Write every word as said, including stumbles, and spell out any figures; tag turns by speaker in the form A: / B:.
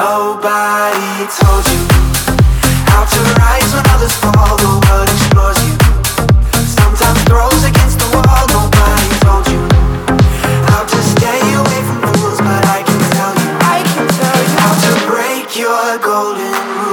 A: Nobody told you how to rise when others fall. The world explores you, sometimes throws against the wall. Nobody told you how to stay away from rules, but I can tell you, I can tell you how to break your golden rule.